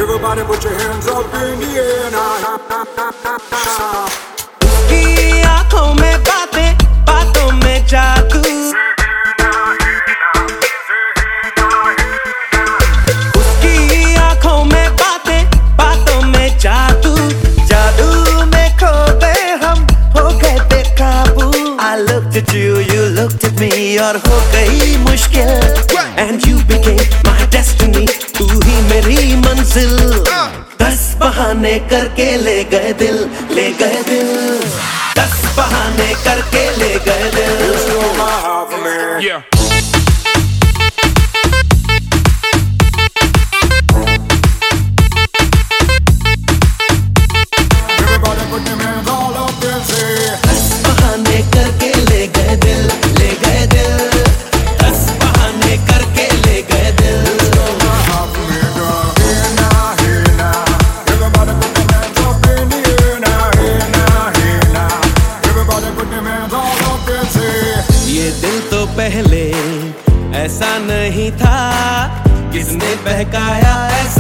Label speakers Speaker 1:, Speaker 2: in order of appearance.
Speaker 1: Everybody put your hands up in the air now.
Speaker 2: उसकी आंखों में बातें, बातों में जादू, उसकी आंखों में बातें, बातों में जादू, जादू में खो गए हम, हो गए बेकाबू। I looked at you, you looked at me, और हो गई मुश्किल, and you became my destiny, तू ही मेरी मंजिल। 10 बहाने करके ले गए दिल, ले गए दिल, 10 बहाने करके ले गए दिल।
Speaker 1: Yeah. Everybody put them hands all up and say
Speaker 2: 10 बहाने करके ले गए दिल, ले गए दिल, 10 बहाने करके ले गए दिल। ये दिल तो पहले ऐसा नहीं था, किसने बहकाया ऐसा